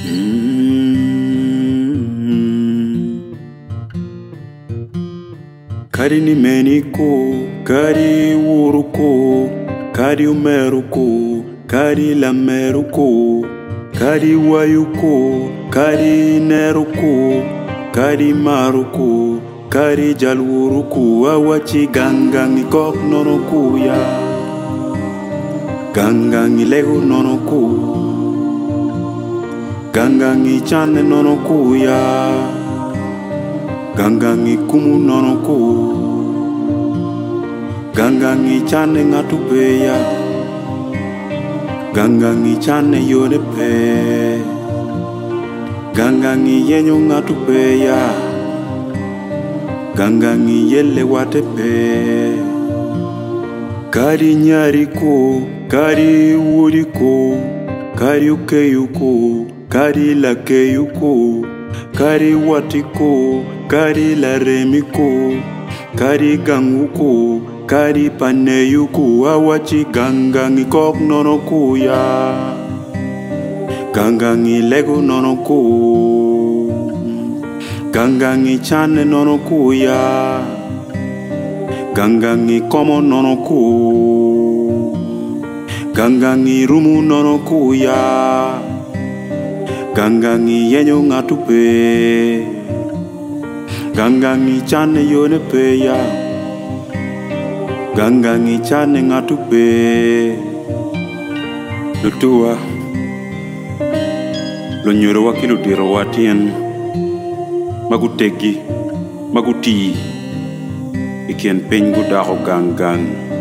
Kari ni meniko, kari uruko, kari umeruko, kari lameruko, kari wayuko, kari neruko, kari maruko, kari jalwuruko, awachi gangangi kok nonoku ya, gangangi lego nonoku, gangangi chane nonoku ya, gangangi kumu nonoku, gangangi chane ngatupe ya, gangangi chane yone pe, gangangi yenyo ngatupe ya, gangangi yele wate pe. Kari nyariko, kari uriko, kari ukeyuko, kari lakeyuko, kari watiko, kari laremiko, kari ganguko, kari paneyuko, awachi gangangi kok nonoku ya, gangangi lego nonoku, gangangi chane nonoku ya, gangangi komo nonoku, gangangi rumu nonoku ya, gangangi yenyo ngatupe, gangangi chane yone pe ya, gangangi chane ngatupe. Lutua lo nyoro wakilu diro watien magutegi maguti ikien pengu daho gangang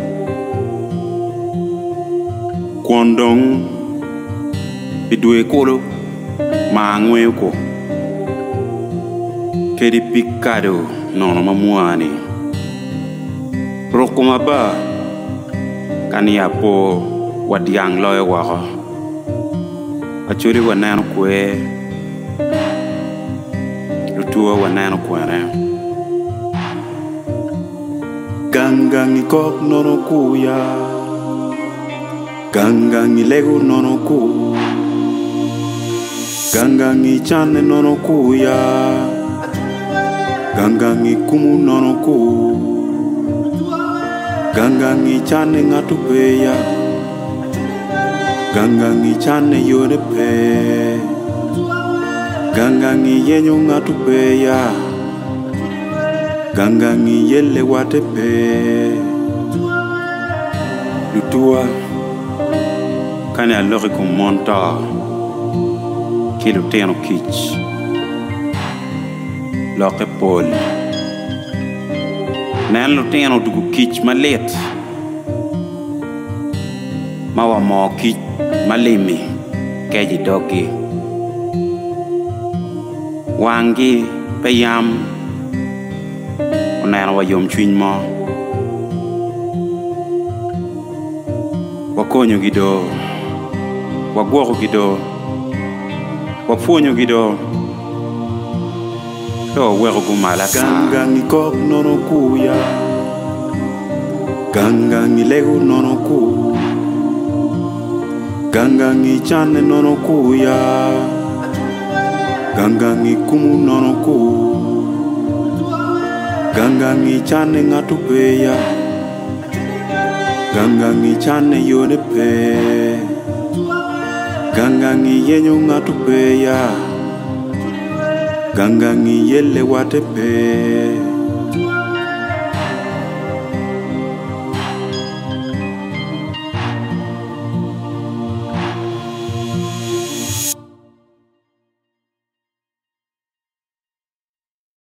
kwondong bidwe kolo mangwe ko kedi pikado nono mamuani rokuma ba kania po wadiang loe wako achuri wanano kwe lutua wanano kwene gangangi kok nonoku ya, gangangi lego nonoku, gangangi chane nonoku ya, gangangi kumu nonoku, gangangi chane ngatupe ya, gangangi chane yone pe, gangangi yenyo ngatupe ya, gangangi yele wate pe. Lutua kane alori ko monta kilo teno kich loke pol nan lo teno dugu kich malet mawa mo kich malimi keji dogi wangi payam nana wa yom chwiny mo wakonyo gido wagwoko gido wapuonyo gido to wero gumala gangangi kok nonoku ya, gangangi lego nonoku, gangangi chane nonoku ya, gangangi kumu nonoku, gangangi chane ngatupe ya, gangangi chane yone pe, gangangi yenyo ngatupe ya, gangangi yele wate pe.